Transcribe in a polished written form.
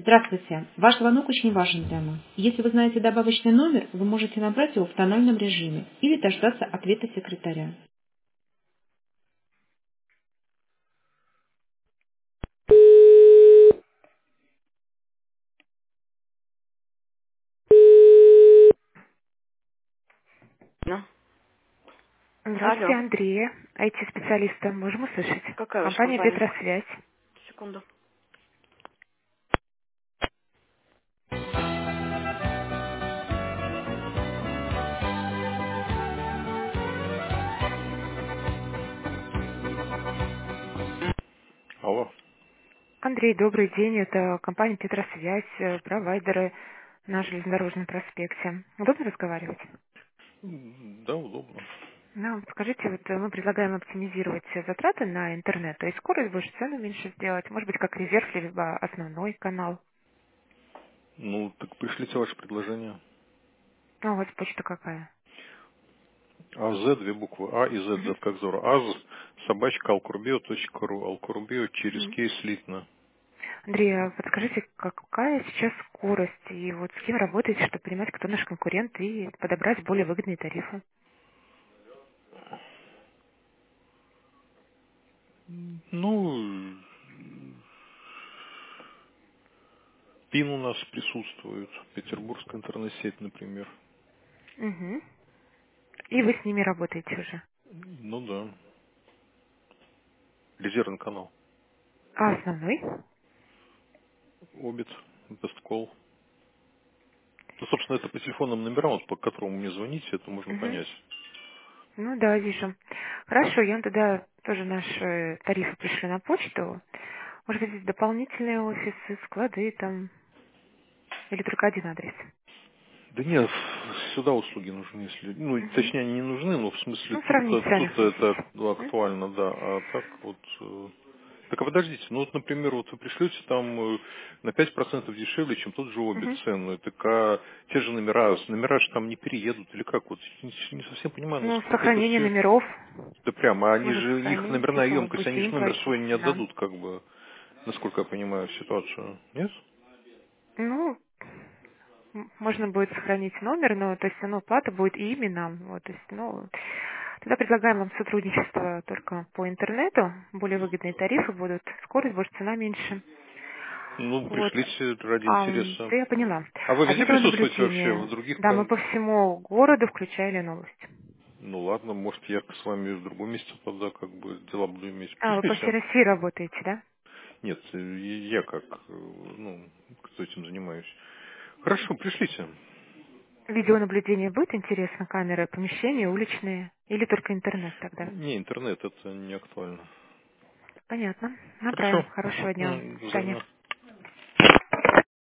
Здравствуйте. Ваш звонок очень важен для нас. Если вы знаете добавочный номер, вы можете набрать его в тональном режиме или дождаться ответа секретаря. Ну, Здравствуйте, алло, Андрея, IT-специалиста. Можем услышать? какая ваша Компания компания? «Петросвязь». Секунду. Алло. Андрей, добрый день. Это компания «Петросвязь», провайдеры на железнодорожном проспекте. Удобно разговаривать? Да, удобно. Ну, скажите, вот мы предлагаем оптимизировать затраты на интернет, то есть скорость больше, цену меньше сделать, может быть, как резерв, либо основной канал. Ну, так пришлите ваше предложение. А у вас почта какая? АЗ, две буквы. А и Z, Z Мгм. как Зора. АЗ, собачка, alkurbio.ru. Alkurbio через Мгм. кейс слитно. Андрей, а подскажите, какая сейчас скорость и вот с кем работаете, чтобы понимать, кто наш конкурент и подобрать более выгодные тарифы? Ну, ПИН у нас присутствует. Петербургская интернет-сеть, например. Угу. И вы с ними работаете уже. Ну да. Резервный канал. А основной? Обед, Бесткол. Ну, собственно, это по телефонным номерам, вот, по которому мне звоните, это можно Угу. понять. Ну да, вижу. Хорошо, я вам тогда тоже наши тарифы пришли на почту. Может быть, здесь дополнительные офисы, склады там, или только один адрес? Да нет, сюда услуги нужны, если. Ну, Угу. точнее, они не нужны, но в смысле Ну, сравнить цены тут это хотите. М? актуально, да. А так вот. Так а подождите, ну вот, например, вот вы пришлете там на 5% дешевле, чем тот же обе Угу. цены. Так а те же номера же там не переедут, или как? Вот не совсем понимаю, Ну, насколько это сохранение все. номеров Да прямо, а они можно же, их сохранить, номерная если вы емкость, они будете же им номер платить свой не нам. отдадут, как бы, насколько я понимаю ситуацию. Нет? Ну, можно будет сохранить номер, но то есть, ну, плата будет и ими нам. Вот, то есть, ну, тогда предлагаем вам сотрудничество только по интернету. Более выгодные тарифы будут, скорость больше, цена меньше. Ну, Вот. пришлите ради А, интереса. да я поняла. А вы А везде присутствуете вообще? В видеонаблюдение. других Да, мы по всему городу, включая Ленобласть. Ну ладно, может я с вами в другом месте тогда как бы дела буду иметь. А, вы по всей Пришлите. России работаете, да? Нет, я как, ну, кто этим занимаюсь. Хорошо, пришлите. Видеонаблюдение будет интересно, камеры, помещения, уличные, или только интернет тогда? Не, интернет, это не актуально. Понятно. Хорошо. Направим. Хорошего дня. До свидания. Взаимно.